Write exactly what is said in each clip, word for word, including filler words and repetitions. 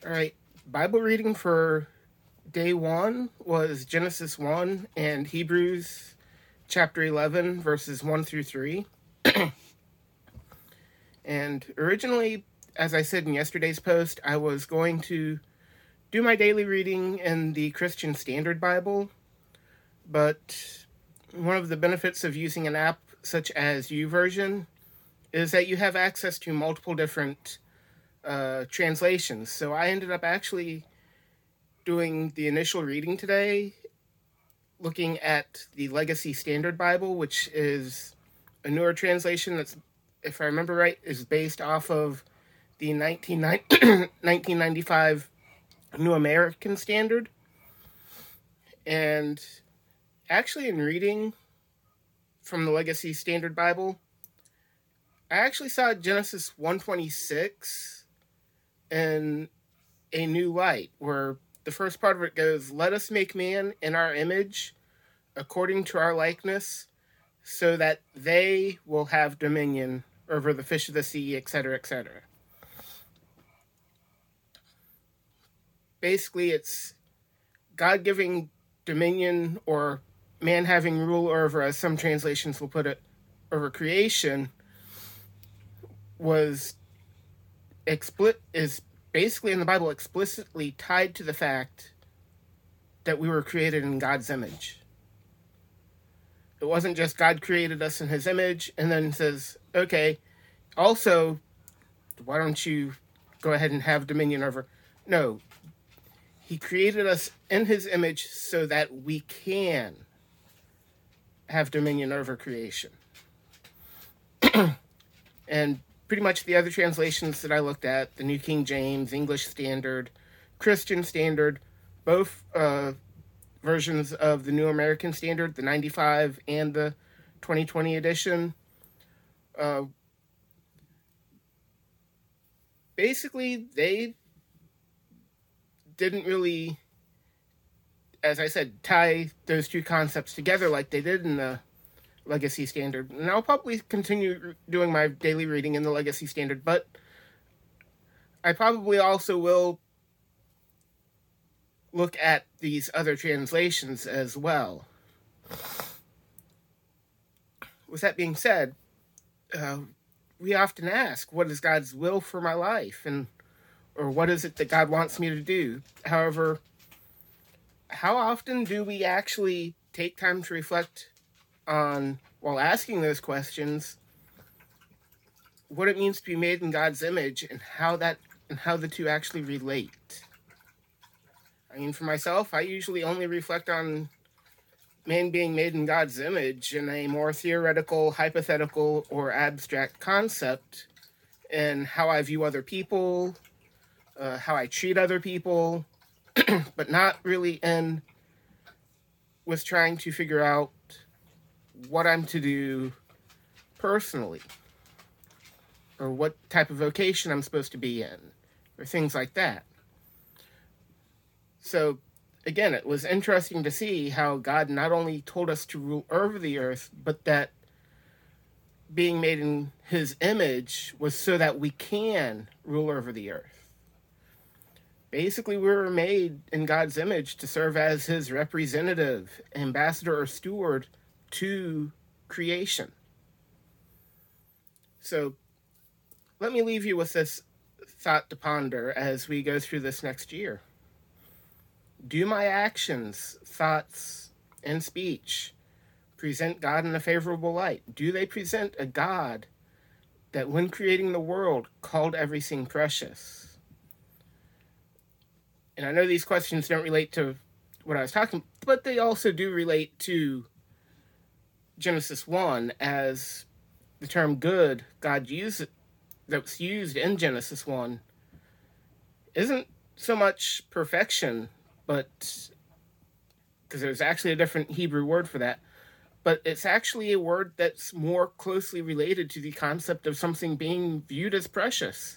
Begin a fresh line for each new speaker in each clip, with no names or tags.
All right. Bible reading for day one was Genesis one and Hebrews chapter eleven, verses one through three. And originally, as I said in yesterday's post, I was going to do my daily reading in the Christian Standard Bible. But one of the benefits of using an app such as YouVersion is that you have access to multiple different uh, translations. So I ended up actually doing the initial reading today, looking at the Legacy Standard Bible, which is a newer translation that's, if I remember right, is based off of the nineteen ninety-five New American Standard. And actually, in reading from the Legacy Standard Bible, I actually saw Genesis one twenty-six in a new light, where the first part of it goes, "Let us make man in our image, according to our likeness, so that they will have dominion over the fish of the sea," et cetera, et cetera. Basically, it's God giving dominion, or man having rule over, as some translations will put it, over creation, was expli- is basically in the Bible explicitly tied to the fact that we were created in God's image. It wasn't just God created us in his image and then says, okay, also, why don't you go ahead and have dominion over? No, he created us in his image so that we can have dominion over creation. And pretty much the other translations that I looked at, the New King James, English Standard, Christian Standard, both uh, versions of the New American Standard, the ninety-five and the twenty twenty edition, uh, basically they didn't really, as I said, tie those two concepts together like they did in the Legacy Standard. And I'll probably continue doing my daily reading in the Legacy Standard, but I probably also will look at these other translations as well. With that being said, uh, we often ask, what is God's will for my life? And or what is it that God wants me to do? However, how often do we actually take time to reflect on, while asking those questions, what it means to be made in God's image and how that and how the two actually relate? I mean, for myself, I usually only reflect on man being made in God's image in a more theoretical, hypothetical, or abstract concept, and how I view other people, uh, how I treat other people, but not really in with trying to figure out what I'm to do personally, or what type of vocation I'm supposed to be in, or things like that. So, again, it was interesting to see how God not only told us to rule over the earth, but that being made in his image was so that we can rule over the earth. Basically, we were made in God's image to serve as his representative, ambassador, or steward to creation. So let me leave you with this thought to ponder as we go through this next year. Do my actions, thoughts, and speech present God in a favorable light? Do they present a God that, when creating the world, called everything precious? And I know these questions don't relate to what I was talking, but they also do relate to Genesis one, as the term good God used that's used in Genesis one isn't so much perfection, but because there's actually a different Hebrew word for that, but it's actually a word that's more closely related to the concept of something being viewed as precious.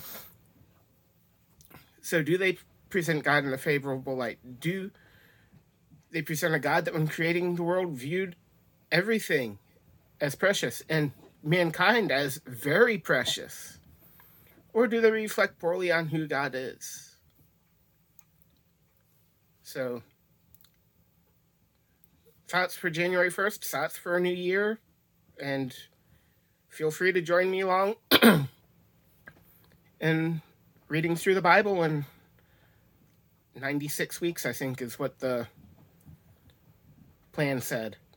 So do they present God in a favorable light? Do they present a God that, when creating the world, viewed everything as precious and mankind as very precious? Or do they reflect poorly on who God is? So, thoughts for January first, thoughts for a new year, and feel free to join me along in reading through the Bible in ninety-six weeks, I think is what the plan said.